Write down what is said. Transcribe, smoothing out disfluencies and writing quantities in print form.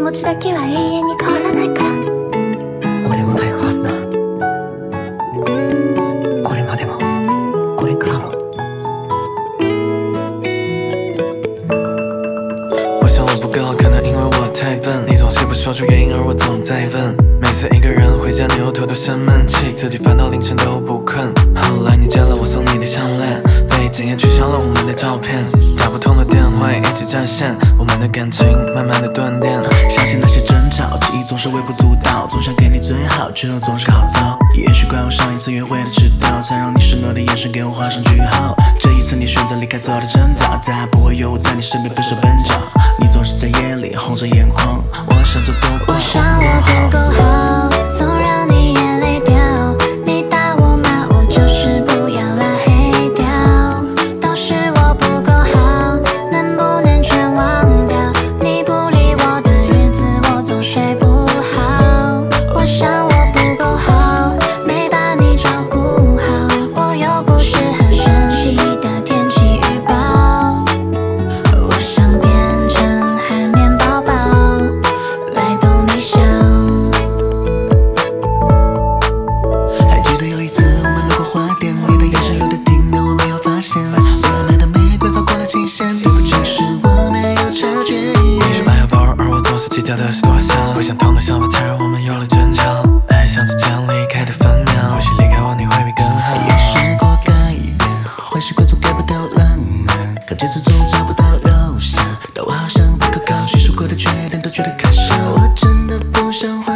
持ちだけは永遠に変わらないから。 俺も逮捕すな。これまでもこれからも。 我想我不够好，可能因为我太笨，你总是不说出原因，而我总在问。每次一个人回家，你又偷偷生闷气，自己烦到凌晨都不困。后来你见了我送你的项链，背景也取消了我们的照片，打不通的电话也一直占线，我们的感情慢慢的断电。 想起那些争吵，记忆总是微不足道，总想给你最好，却又总是搞糟。也许怪我上一次约会的迟到，才让你失落的眼神给我画上句号。这一次你选择离开，走得真早，再也不会有我在你身边奔手奔找。你总是在夜里红着眼眶，我想做够保护。 我想我不够好，总让你眼泪掉。你打我骂我，就是不要拉黑掉。都是我不够好，能不能全忘掉？你不理我的日子，我总睡不好。我想我不够好，没把你照顾好，我又不是很神奇的天气预报。我想变成海绵宝宝，来都没笑。 还记得有一次我们路过花店，你的眼神有点停留，我没有发现。我买的玫瑰错过了期限，对不起，是我没有察觉。 你说爱要包容，而我总是计较的是多少。不想通的想法才让我们有了争吵，爱像之前离开的分秒，或许离开我你会比更好。 也试过改变，坏习惯总改不掉浪漫，可节奏总找不到留下，但我好像不可靠，叙述过的缺点都觉得可笑。我真的不想换。